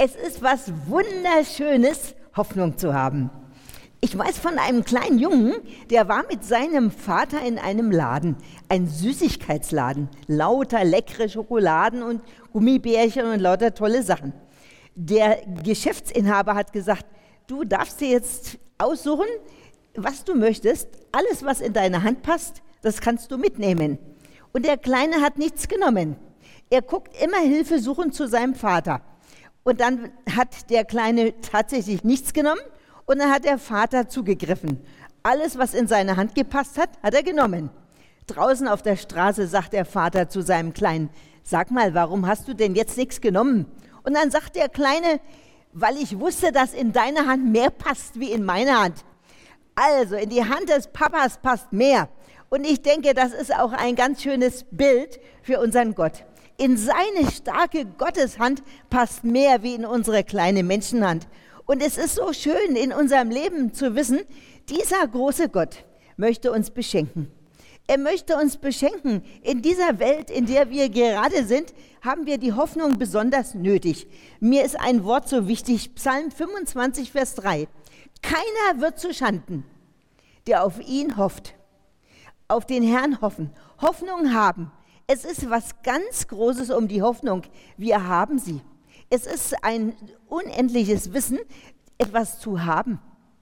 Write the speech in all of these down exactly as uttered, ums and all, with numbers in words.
Es ist was Wunderschönes, Hoffnung zu haben. Ich weiß von einem kleinen Jungen, der war mit seinem Vater in einem Laden, ein Süßigkeitsladen, lauter leckere Schokoladen und Gummibärchen und lauter tolle Sachen. Der Geschäftsinhaber hat gesagt, du darfst dir jetzt aussuchen, was du möchtest, alles, was in deine Hand passt, das kannst du mitnehmen. Und der Kleine hat nichts genommen. Er guckt immer hilfesuchend zu seinem Vater. Und dann hat der Kleine tatsächlich nichts genommen und dann hat der Vater zugegriffen. Alles, was in seine Hand gepasst hat, hat er genommen. Draußen auf der Straße sagt der Vater zu seinem Kleinen, sag mal, warum hast du denn jetzt nichts genommen? Und dann sagt der Kleine, weil ich wusste, dass in deine Hand mehr passt wie in meine Hand. Also, in die Hand des Papas passt mehr. Und ich denke, das ist auch ein ganz schönes Bild für unseren Gott. In seine starke Gotteshand passt mehr wie in unsere kleine Menschenhand. Und es ist so schön in unserem Leben zu wissen, dieser große Gott möchte uns beschenken. Er möchte uns beschenken. In dieser Welt, in der wir gerade sind, haben wir die Hoffnung besonders nötig. Mir ist ein Wort so wichtig, Psalm fünfundzwanzig, Vers drei. Keiner wird zu Schanden, der auf ihn hofft. Auf den Herrn hoffen, Hoffnung haben. Es ist was ganz Großes um die Hoffnung. Wir haben sie. Es ist ein unendliches Wissen, etwas zu haben.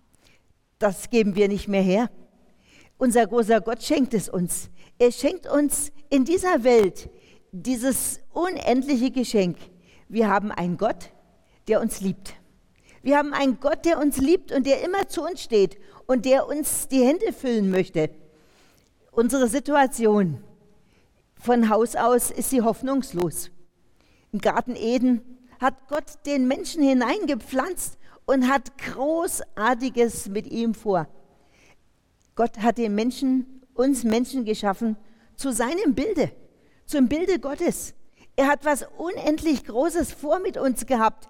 Das geben wir nicht mehr her. Unser großer Gott schenkt es uns. Er schenkt uns in dieser Welt dieses unendliche Geschenk. Wir haben einen Gott, der uns liebt. Wir haben einen Gott, der uns liebt und der immer zu uns steht und der uns die Hände füllen möchte. Unsere Situation von Haus aus ist sie hoffnungslos. Im Garten Eden hat Gott den Menschen hineingepflanzt und hat Großartiges mit ihm vor. Gott hat den Menschen, uns Menschen geschaffen zu seinem Bilde, zum Bilde Gottes. Er hat was unendlich Großes vor mit uns gehabt.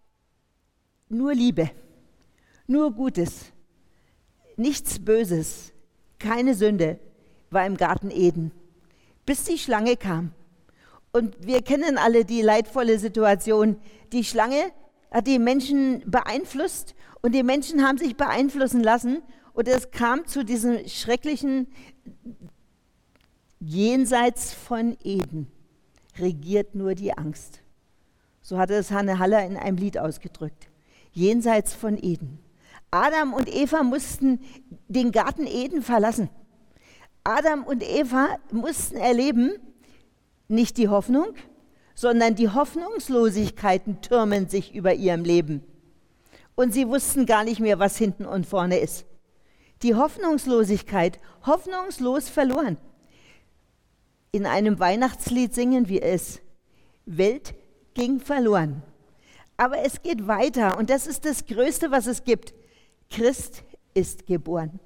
Nur Liebe, nur Gutes, nichts Böses, keine Sünde war im Garten Eden, bis die Schlange kam. Und wir kennen alle die leidvolle Situation. Die Schlange hat die Menschen beeinflusst und die Menschen haben sich beeinflussen lassen und es kam zu diesem schrecklichen Jenseits von Eden regiert nur die Angst. So hatte es Hanne Haller in einem Lied ausgedrückt. Jenseits von Eden. Adam und Eva mussten den Garten Eden verlassen. Adam und Eva mussten erleben, nicht die Hoffnung, sondern die Hoffnungslosigkeiten türmen sich über ihrem Leben. Und sie wussten gar nicht mehr, was hinten und vorne ist. Die Hoffnungslosigkeit, hoffnungslos verloren. In einem Weihnachtslied singen wir es. Welt ging verloren. Aber es geht weiter und das ist das Größte, was es gibt. Christ ist geboren.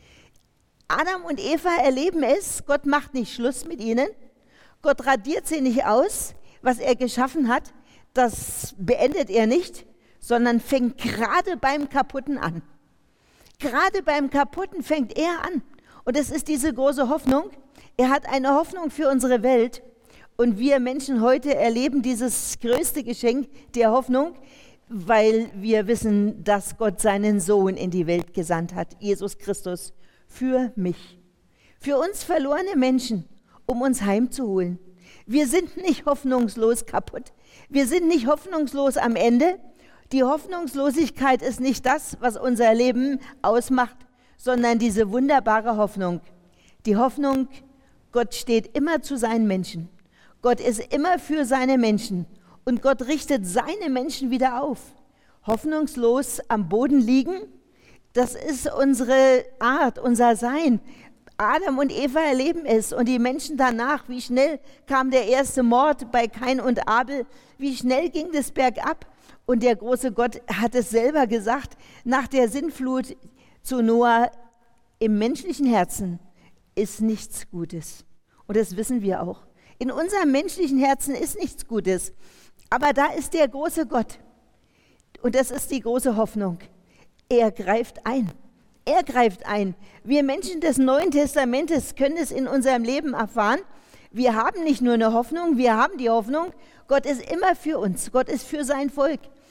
Adam und Eva erleben es, Gott macht nicht Schluss mit ihnen. Gott radiert sie nicht aus, was er geschaffen hat, das beendet er nicht, sondern fängt gerade beim Kaputten an. Gerade beim Kaputten fängt er an. Und es ist diese große Hoffnung. Er hat eine Hoffnung für unsere Welt. Und wir Menschen heute erleben dieses größte Geschenk der Hoffnung, weil wir wissen, dass Gott seinen Sohn in die Welt gesandt hat, Jesus Christus, für mich. Für uns verlorene Menschen, um uns heimzuholen. Wir sind nicht hoffnungslos kaputt. Wir sind nicht hoffnungslos am Ende. Die Hoffnungslosigkeit ist nicht das, was unser Leben ausmacht, sondern diese wunderbare Hoffnung. Die Hoffnung, Gott steht immer zu seinen Menschen. Gott ist immer für seine Menschen und Gott richtet seine Menschen wieder auf. Hoffnungslos am Boden liegen, das ist unsere Art, unser Sein. Adam und Eva erleben es und die Menschen danach, wie schnell kam der erste Mord bei Kain und Abel, wie schnell ging das bergab. Und der große Gott hat es selber gesagt, nach der Sintflut zu Noah, im menschlichen Herzen ist nichts Gutes. Und das wissen wir auch. In unserem menschlichen Herzen ist nichts Gutes. Aber da ist der große Gott. Und das ist die große Hoffnung. Er greift ein. Er greift ein. Wir Menschen des Neuen Testamentes können es in unserem Leben erfahren. Wir haben nicht nur eine Hoffnung, wir haben die Hoffnung. Gott ist immer für uns. Gott ist für sein Volk.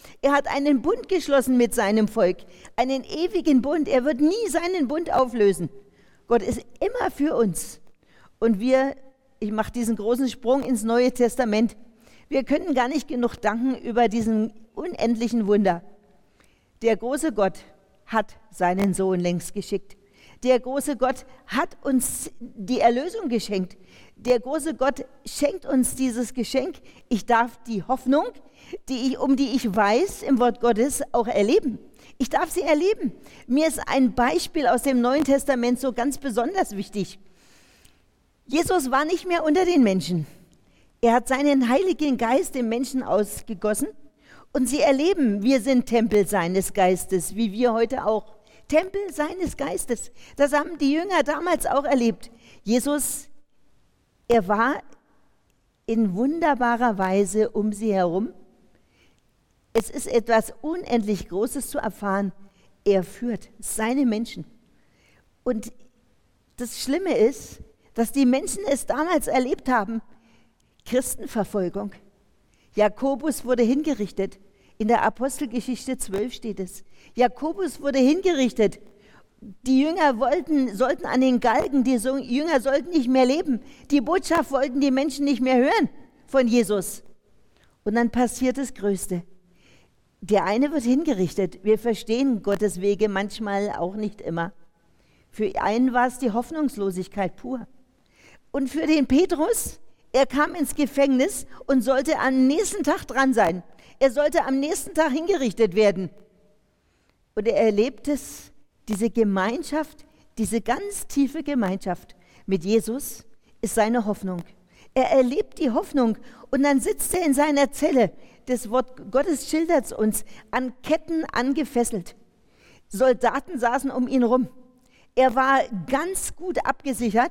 Er hat einen Bund geschlossen mit seinem Volk, einen ewigen Bund. Er wird nie seinen Bund auflösen. Gott ist immer für uns. Und wir, ich mache diesen großen Sprung ins Neue Testament, wir können gar nicht genug danken über diesen unendlichen Wunder. Der große Gott hat seinen Sohn längst geschickt. Der große Gott hat uns die Erlösung geschenkt. Der große Gott schenkt uns dieses Geschenk. Ich darf die Hoffnung, die ich, um die ich weiß, im Wort Gottes auch erleben. Ich darf sie erleben. Mir ist ein Beispiel aus dem Neuen Testament so ganz besonders wichtig. Jesus war nicht mehr unter den Menschen. Er hat seinen Heiligen Geist im Menschen ausgegossen und sie erleben, wir sind Tempel seines Geistes, wie wir heute auch. Tempel seines Geistes. Das haben die Jünger damals auch erlebt. Jesus, er war in wunderbarer Weise um sie herum. Es ist etwas unendlich Großes zu erfahren. Er führt seine Menschen. Und das Schlimme ist, dass die Menschen es damals erlebt haben. Christenverfolgung. Jakobus wurde hingerichtet. In der Apostelgeschichte zwölf steht es. Jakobus wurde hingerichtet. Die Jünger wollten, sollten an den Galgen, die Jünger sollten nicht mehr leben. Die Botschaft wollten die Menschen nicht mehr hören von Jesus. Und dann passiert das Größte. Der eine wird hingerichtet. Wir verstehen Gottes Wege manchmal auch nicht immer. Für einen war es die Hoffnungslosigkeit pur. Und für den Petrus, er kam ins Gefängnis und sollte am nächsten Tag dran sein. Er sollte am nächsten Tag hingerichtet werden. Und er erlebt es, diese Gemeinschaft, diese ganz tiefe Gemeinschaft mit Jesus ist seine Hoffnung. Er erlebt die Hoffnung und dann sitzt er in seiner Zelle. Das Wort Gottes schildert es uns, an Ketten angefesselt. Soldaten saßen um ihn rum. Er war ganz gut abgesichert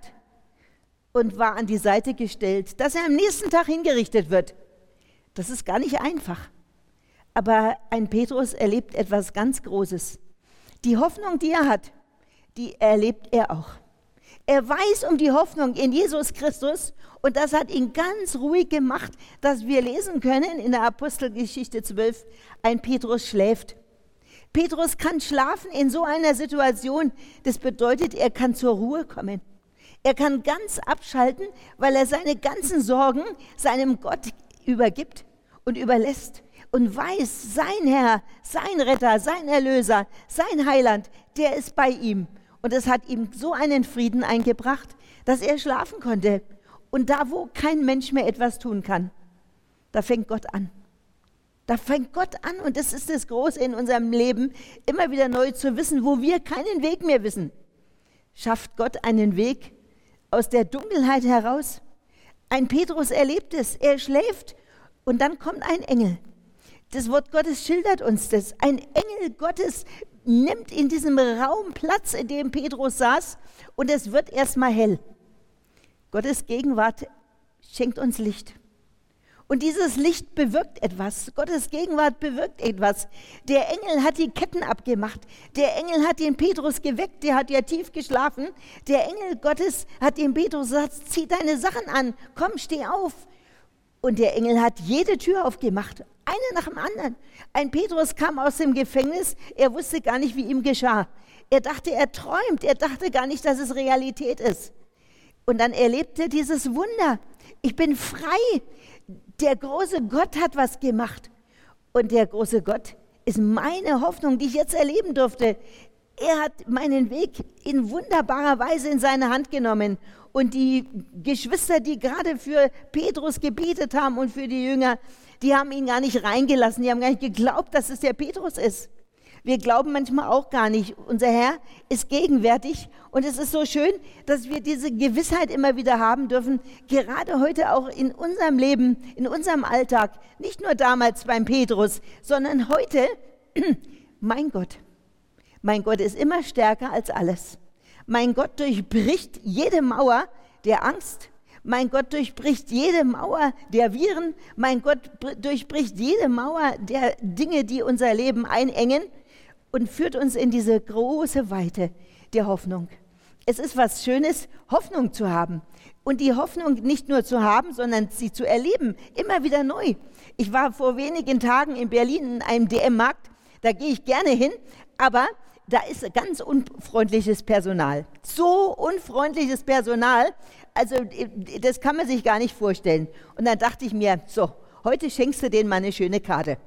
und war an die Seite gestellt, dass er am nächsten Tag hingerichtet wird. Das ist gar nicht einfach. Aber ein Petrus erlebt etwas ganz Großes. Die Hoffnung, die er hat, die erlebt er auch. Er weiß um die Hoffnung in Jesus Christus und das hat ihn ganz ruhig gemacht, dass wir lesen können in der Apostelgeschichte zwölf, ein Petrus schläft. Petrus kann schlafen in so einer Situation. Das bedeutet, er kann zur Ruhe kommen. Er kann ganz abschalten, weil er seine ganzen Sorgen seinem Gott übergibt und überlässt und weiß, sein Herr, sein Retter, sein Erlöser, sein Heiland, der ist bei ihm. Und es hat ihm so einen Frieden eingebracht, dass er schlafen konnte. Und da, wo kein Mensch mehr etwas tun kann, da fängt Gott an. Da fängt Gott an und das ist das Große in unserem Leben, immer wieder neu zu wissen, wo wir keinen Weg mehr wissen. Schafft Gott einen Weg aus der Dunkelheit heraus? Ein Petrus erlebt es, er schläft und dann kommt ein Engel. Das Wort Gottes schildert uns das. Ein Engel Gottes nimmt in diesem Raum Platz, in dem Petrus saß und es wird erstmal hell. Gottes Gegenwart schenkt uns Licht. Und dieses Licht bewirkt etwas. Gottes Gegenwart bewirkt etwas. Der Engel hat die Ketten abgemacht. Der Engel hat den Petrus geweckt. Der hat ja tief geschlafen. Der Engel Gottes hat dem Petrus gesagt, zieh deine Sachen an. Komm, steh auf. Und der Engel hat jede Tür aufgemacht. Eine nach dem anderen. Ein Petrus kam aus dem Gefängnis. Er wusste gar nicht, wie ihm geschah. Er dachte, er träumt. Er dachte gar nicht, dass es Realität ist. Und dann erlebte er dieses Wunder. Ich bin frei. Der große Gott hat was gemacht. Und der große Gott ist meine Hoffnung, die ich jetzt erleben durfte. Er hat meinen Weg in wunderbarer Weise in seine Hand genommen. Und die Geschwister, die gerade für Petrus gebetet haben und für die Jünger, die haben ihn gar nicht reingelassen. Die haben gar nicht geglaubt, dass es der Petrus ist. Wir glauben manchmal auch gar nicht. Unser Herr ist gegenwärtig und es ist so schön, dass wir diese Gewissheit immer wieder haben dürfen, gerade heute auch in unserem Leben, in unserem Alltag, nicht nur damals beim Petrus, sondern heute, mein Gott, mein Gott ist immer stärker als alles. Mein Gott durchbricht jede Mauer der Angst. Mein Gott durchbricht jede Mauer der Viren. Mein Gott durchbricht jede Mauer der Dinge, die unser Leben einengen. Und führt uns in diese große Weite der Hoffnung. Es ist was Schönes, Hoffnung zu haben. Und die Hoffnung nicht nur zu haben, sondern sie zu erleben, immer wieder neu. Ich war vor wenigen Tagen in Berlin in einem D M-Markt, da gehe ich gerne hin, aber da ist ganz unfreundliches Personal. So unfreundliches Personal, also das kann man sich gar nicht vorstellen. Und dann dachte ich mir, so, heute schenkst du denen mal eine schöne Karte.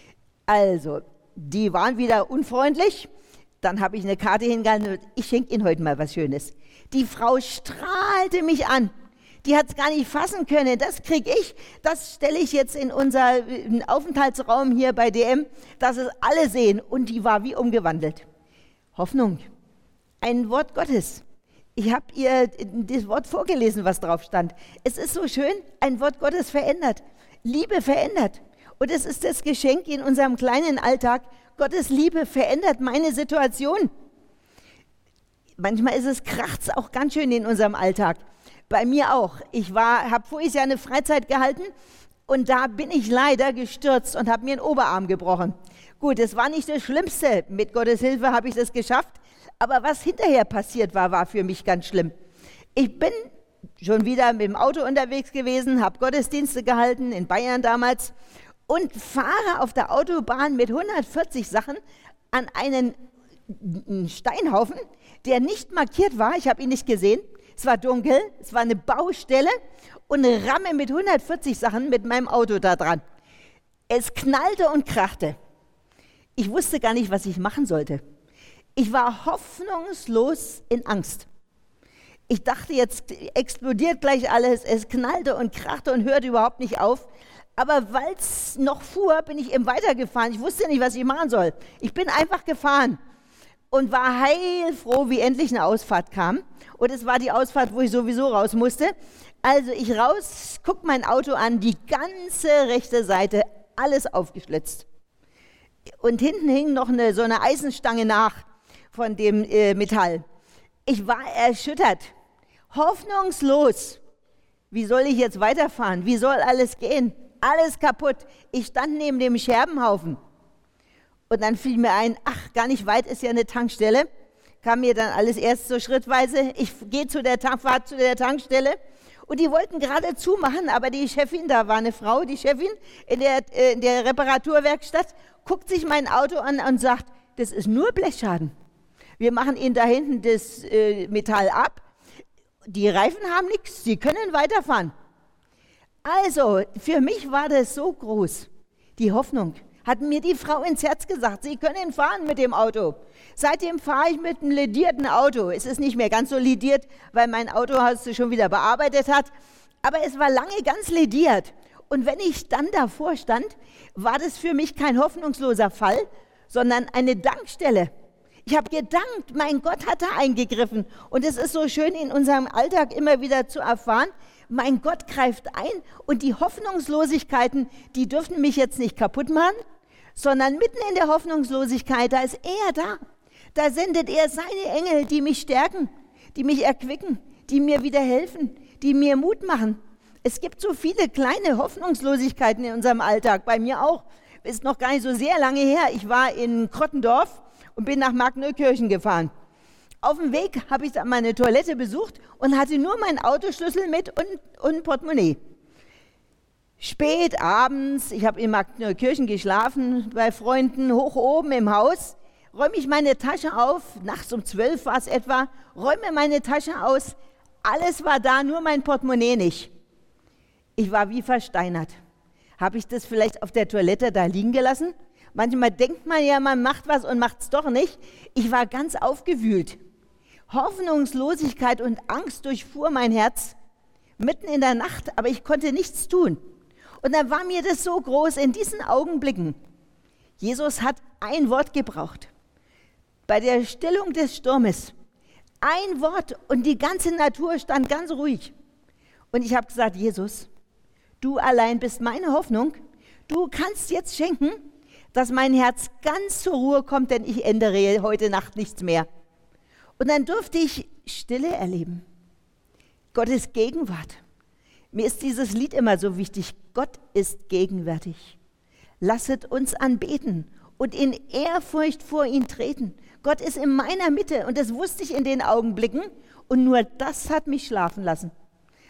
Also, die waren wieder unfreundlich, dann habe ich eine Karte hingehalten und ich schenke ihnen heute mal was Schönes. Die Frau strahlte mich an. Die hat es gar nicht fassen können. Das kriege ich, das stelle ich jetzt in unser Aufenthaltsraum hier bei D M, dass es alle sehen. Und die war wie umgewandelt. Hoffnung, ein Wort Gottes. Ich habe ihr das Wort vorgelesen, was drauf stand. Es ist so schön, ein Wort Gottes verändert. Liebe verändert. Und es ist das Geschenk in unserem kleinen Alltag. Gottes Liebe verändert meine Situation. Manchmal ist es, kracht's auch ganz schön in unserem Alltag. Bei mir auch. Ich habe vorher ja eine Freizeit gehalten und da bin ich leider gestürzt und habe mir den Oberarm gebrochen. Gut, das war nicht das Schlimmste. Mit Gottes Hilfe habe ich das geschafft. Aber was hinterher passiert war, war für mich ganz schlimm. Ich bin schon wieder mit dem Auto unterwegs gewesen, habe Gottesdienste gehalten, in Bayern damals, und fahre auf der Autobahn mit hundertvierzig Sachen an einen Steinhaufen, der nicht markiert war. Ich habe ihn nicht gesehen. Es war dunkel, es war eine Baustelle und eine Ramme mit hundertvierzig Sachen mit meinem Auto da dran. Es knallte und krachte. Ich wusste gar nicht, was ich machen sollte. Ich war hoffnungslos in Angst. Ich dachte, jetzt explodiert gleich alles. Es knallte und krachte und hörte überhaupt nicht auf. Aber weil es noch fuhr, bin ich eben weitergefahren. Ich wusste nicht, was ich machen soll. Ich bin einfach gefahren und war heilfroh, wie endlich eine Ausfahrt kam. Und es war die Ausfahrt, wo ich sowieso raus musste. Also ich raus, guck mein Auto an, die ganze rechte Seite, alles aufgeschlitzt. Und hinten hing noch eine, so eine Eisenstange nach von dem äh, Metall. Ich war erschüttert, hoffnungslos. Wie soll ich jetzt weiterfahren? Wie soll alles gehen? Alles kaputt. Ich stand neben dem Scherbenhaufen. Und dann fiel mir ein, ach, gar nicht weit ist ja eine Tankstelle. Kam mir dann alles erst so schrittweise. Ich gehe zu der Fahrt zu der Tankstelle und die wollten gerade zumachen, aber die Chefin, da war eine Frau, die Chefin in der, äh, in der Reparaturwerkstatt, guckt sich mein Auto an und sagt, das ist nur Blechschaden. Wir machen Ihnen da hinten das äh, Metall ab. Die Reifen haben nichts, Sie können weiterfahren. Also, für mich war das so groß, die Hoffnung. Hat mir die Frau ins Herz gesagt, Sie können fahren mit dem Auto. Seitdem fahre ich mit einem ledierten Auto. Es ist nicht mehr ganz so lediert, weil mein Autohaus es schon wieder bearbeitet hat. Aber es war lange ganz lediert. Und wenn ich dann davor stand, war das für mich kein hoffnungsloser Fall, sondern eine Dankstelle. Ich habe gedankt, mein Gott hat da eingegriffen. Und es ist so schön in unserem Alltag immer wieder zu erfahren, mein Gott greift ein und die Hoffnungslosigkeiten, die dürfen mich jetzt nicht kaputt machen, sondern mitten in der Hoffnungslosigkeit, da ist er da. Da sendet er seine Engel, die mich stärken, die mich erquicken, die mir wieder helfen, die mir Mut machen. Es gibt so viele kleine Hoffnungslosigkeiten in unserem Alltag, bei mir auch. Ist noch gar nicht so sehr lange her. Ich war in Krottendorf und bin nach Markneukirchen gefahren. Auf dem Weg habe ich dann meine Toilette besucht und hatte nur meinen Autoschlüssel mit und, und ein Portemonnaie. Spät abends, ich habe in Markneukirchen geschlafen, bei Freunden, hoch oben im Haus, räume ich meine Tasche auf, nachts um zwölf war es etwa, räume meine Tasche aus, alles war da, nur mein Portemonnaie nicht. Ich war wie versteinert. Habe ich das vielleicht auf der Toilette da liegen gelassen? Manchmal denkt man ja, man macht was und macht es doch nicht. Ich war ganz aufgewühlt. Hoffnungslosigkeit und Angst durchfuhr mein Herz, mitten in der Nacht, aber ich konnte nichts tun. Und dann war mir das so groß in diesen Augenblicken. Jesus hat ein Wort gebraucht. Bei der Stillung des Sturmes. Ein Wort und die ganze Natur stand ganz ruhig. Und ich habe gesagt, Jesus, du allein bist meine Hoffnung. Du kannst jetzt schenken, dass mein Herz ganz zur Ruhe kommt, denn ich ändere heute Nacht nichts mehr. Und dann durfte ich Stille erleben. Gottes Gegenwart. Mir ist dieses Lied immer so wichtig. Gott ist gegenwärtig. Lasset uns anbeten und in Ehrfurcht vor ihn treten. Gott ist in meiner Mitte und das wusste ich in den Augenblicken und nur das hat mich schlafen lassen.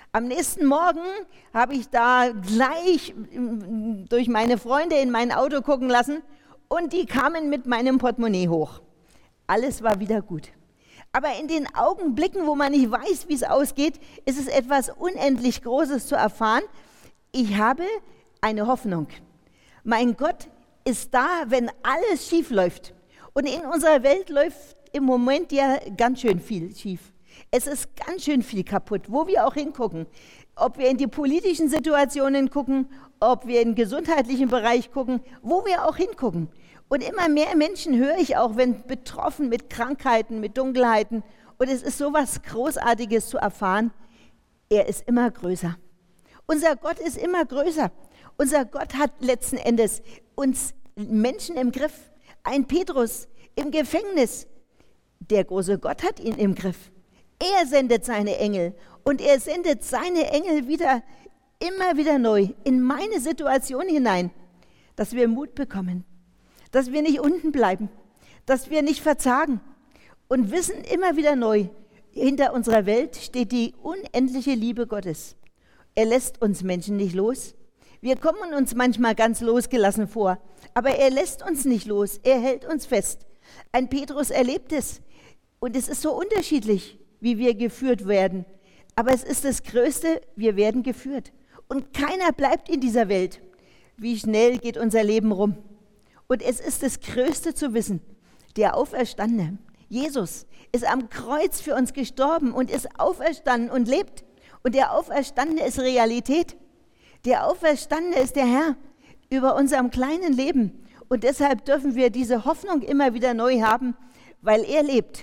Am nächsten Morgen habe ich da gleich durch meine Freunde in mein Auto gucken lassen und die kamen mit meinem Portemonnaie hoch. Alles war wieder gut. Aber in den Augenblicken, wo man nicht weiß, wie es ausgeht, ist es etwas unendlich Großes zu erfahren. Ich habe eine Hoffnung. Mein Gott ist da, wenn alles schief läuft. Und in unserer Welt läuft im Moment ja ganz schön viel schief. Es ist ganz schön viel kaputt, wo wir auch hingucken. Ob wir in die politischen Situationen gucken, ob wir in den gesundheitlichen Bereich gucken, wo wir auch hingucken. Und immer mehr Menschen höre ich auch, wenn betroffen mit Krankheiten, mit Dunkelheiten. Und es ist so was Großartiges zu erfahren. Er ist immer größer. Unser Gott ist immer größer. Unser Gott hat letzten Endes uns Menschen im Griff. Ein Petrus im Gefängnis. Der große Gott hat ihn im Griff. Er sendet seine Engel und er sendet seine Engel wieder, immer wieder neu in meine Situation hinein, dass wir Mut bekommen, dass wir nicht unten bleiben, dass wir nicht verzagen und wissen immer wieder neu, hinter unserer Welt steht die unendliche Liebe Gottes. Er lässt uns Menschen nicht los. Wir kommen uns manchmal ganz losgelassen vor, aber er lässt uns nicht los, er hält uns fest. Ein Petrus erlebt es und es ist so unterschiedlich, wie wir geführt werden. Aber es ist das Größte, wir werden geführt. Und keiner bleibt in dieser Welt. Wie schnell geht unser Leben rum. Und es ist das Größte zu wissen, der Auferstandene, Jesus, ist am Kreuz für uns gestorben und ist auferstanden und lebt. Und der Auferstandene ist Realität. Der Auferstandene ist der Herr über unserem kleinen Leben. Und deshalb dürfen wir diese Hoffnung immer wieder neu haben, weil er lebt.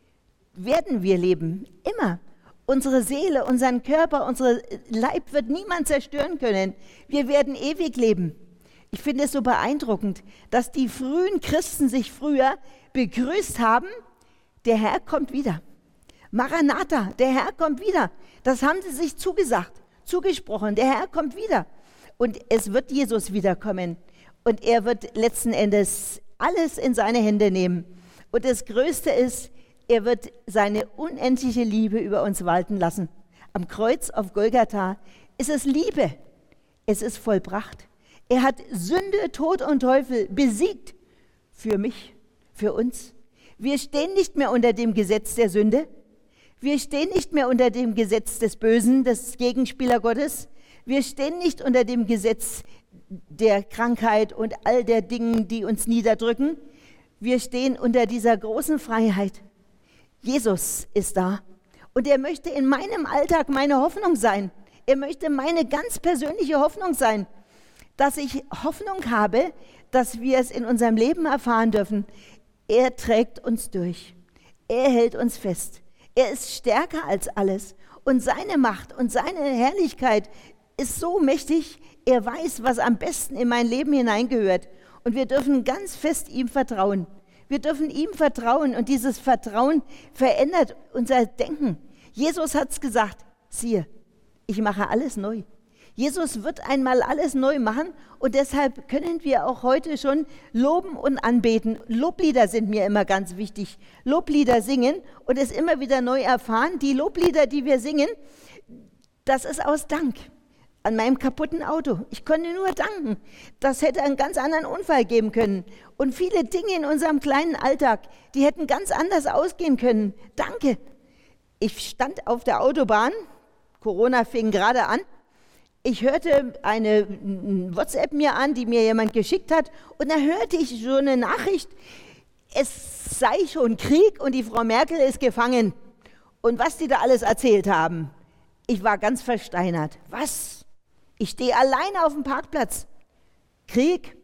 Werden wir leben, immer. Unsere Seele, unseren Körper, unser Leib wird niemand zerstören können. Wir werden ewig leben. Ich finde es so beeindruckend, dass die frühen Christen sich früher begrüßt haben, der Herr kommt wieder. Maranatha, der Herr kommt wieder. Das haben sie sich zugesagt, zugesprochen, der Herr kommt wieder. Und es wird Jesus wiederkommen. Und er wird letzten Endes alles in seine Hände nehmen. Und das Größte ist, er wird seine unendliche Liebe über uns walten lassen. Am Kreuz auf Golgatha ist es Liebe. Es ist vollbracht. Er hat Sünde, Tod und Teufel besiegt. Für mich, für uns. Wir stehen nicht mehr unter dem Gesetz der Sünde. Wir stehen nicht mehr unter dem Gesetz des Bösen, des Gegenspieler Gottes. Wir stehen nicht unter dem Gesetz der Krankheit und all der Dinge, die uns niederdrücken. Wir stehen unter dieser großen Freiheit. Jesus ist da und er möchte in meinem Alltag meine Hoffnung sein. Er möchte meine ganz persönliche Hoffnung sein, dass ich Hoffnung habe, dass wir es in unserem Leben erfahren dürfen. Er trägt uns durch. Er hält uns fest. Er ist stärker als alles und seine Macht und seine Herrlichkeit ist so mächtig. Er weiß, was am besten in mein Leben hineingehört und wir dürfen ganz fest ihm vertrauen. Wir dürfen ihm vertrauen und dieses Vertrauen verändert unser Denken. Jesus hat es gesagt, siehe, ich mache alles neu. Jesus wird einmal alles neu machen und deshalb können wir auch heute schon loben und anbeten. Loblieder sind mir immer ganz wichtig. Loblieder singen und es immer wieder neu erfahren. Die Loblieder, die wir singen, das ist aus Dank. An meinem kaputten Auto. Ich konnte nur danken. Das hätte einen ganz anderen Unfall geben können. Und viele Dinge in unserem kleinen Alltag, die hätten ganz anders ausgehen können. Danke. Ich stand auf der Autobahn, Corona fing gerade an. Ich hörte eine WhatsApp mir an, die mir jemand geschickt hat. Und da hörte ich so eine Nachricht, es sei schon Krieg und die Frau Merkel ist gefangen. Und was die da alles erzählt haben. Ich war ganz versteinert. Was? Ich stehe alleine auf dem Parkplatz. Krieg.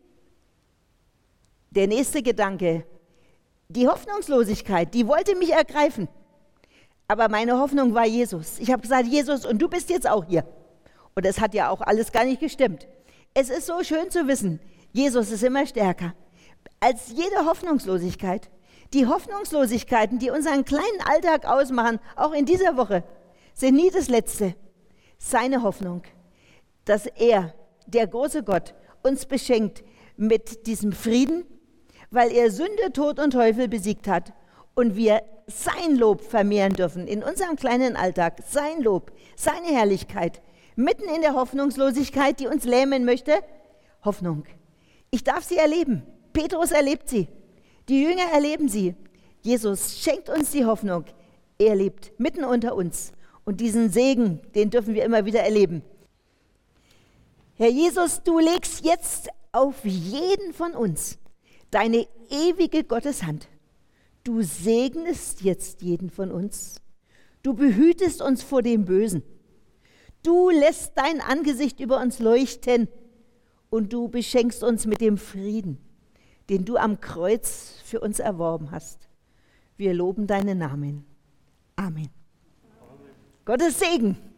Der nächste Gedanke. Die Hoffnungslosigkeit, die wollte mich ergreifen. Aber meine Hoffnung war Jesus. Ich habe gesagt, Jesus, und du bist jetzt auch hier. Und das hat ja auch alles gar nicht gestimmt. Es ist so schön zu wissen, Jesus ist immer stärker als jede Hoffnungslosigkeit. Die Hoffnungslosigkeiten, die unseren kleinen Alltag ausmachen, auch in dieser Woche, sind nie das Letzte. Seine Hoffnung, dass er, der große Gott, uns beschenkt mit diesem Frieden, weil er Sünde, Tod und Teufel besiegt hat und wir sein Lob vermehren dürfen in unserem kleinen Alltag. Sein Lob, seine Herrlichkeit. Mitten in der Hoffnungslosigkeit, die uns lähmen möchte. Hoffnung. Ich darf sie erleben. Petrus erlebt sie. Die Jünger erleben sie. Jesus schenkt uns die Hoffnung. Er lebt mitten unter uns. Und diesen Segen, den dürfen wir immer wieder erleben. Herr Jesus, du legst jetzt auf jeden von uns deine ewige Gotteshand. Du segnest jetzt jeden von uns. Du behütest uns vor dem Bösen. Du lässt dein Angesicht über uns leuchten und du beschenkst uns mit dem Frieden, den du am Kreuz für uns erworben hast. Wir loben deinen Namen. Amen. Amen. Gottes Segen.